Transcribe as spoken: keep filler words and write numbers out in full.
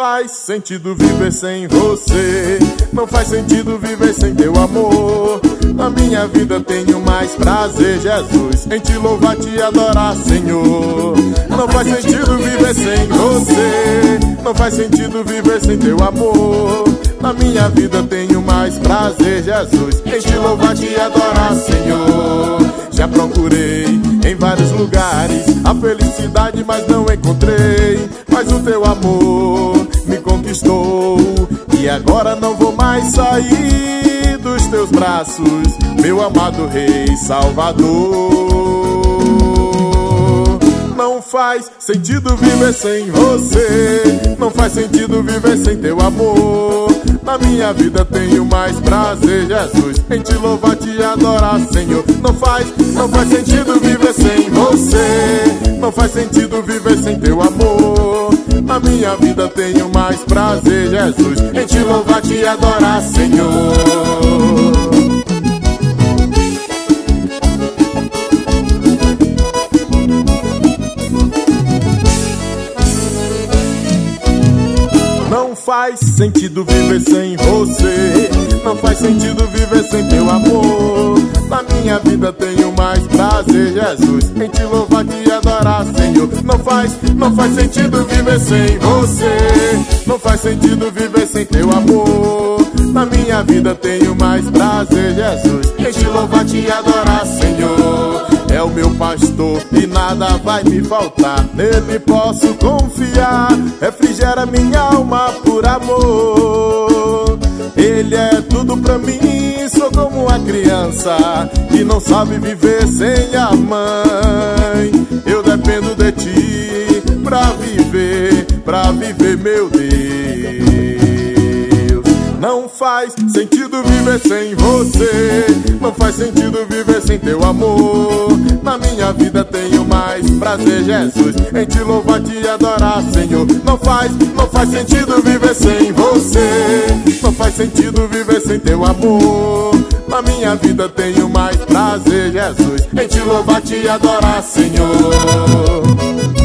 faz sentido viver sem você. Não faz sentido viver sem teu amor. Na minha vida tenho mais prazer, Jesus, em te louvar, te adorar, Senhor. Não faz sentido viver sem você. Não faz sentido viver sem teu amor. Na minha vida tenho mais prazer, Jesus, em te louvar, te adorar, Senhor. Já procurei em vários lugares a felicidade, mas não encontrei. Mas o teu amor me conquistou e agora não vou mais sair dos teus braços, meu amado Rei Salvador. Não faz sentido viver sem você. Não faz sentido viver sem teu amor. Na minha vida tenho mais prazer, Jesus, em te louvar, te adorar, Senhor. Não faz, não faz sentido viver sem você. Não faz sentido viver sem teu amor. Na minha vida tenho mais prazer, Jesus, em te louvar, te adorar, Senhor. Não faz sentido viver sem você. Não faz sentido viver sem teu amor. Na minha vida tenho mais prazer, Jesus, em te louvar, te adorar, Senhor. Não faz, não faz sentido viver sem você. Não faz sentido viver sem teu amor. Na minha vida tenho mais prazer, Jesus, em te louvar, te adorar, Senhor. É o meu pastor e nada vai me faltar. Nele posso confiar. Refrigera minha alma por amor. Ele é tudo pra mim. Sou como uma criança que não sabe viver sem a mãe. Eu dependo de ti pra viver, pra viver, meu Deus. Não faz sentido viver sem você. Não faz sentido viver sem teu amor. Na minha vida tenho mais prazer, Jesus, em te louvar, te adorar, Senhor. Não faz, não faz sentido viver sem você. Não faz sentido viver sem teu amor. Na minha vida tenho mais prazer, Jesus, em te louvar, te adorar, Senhor.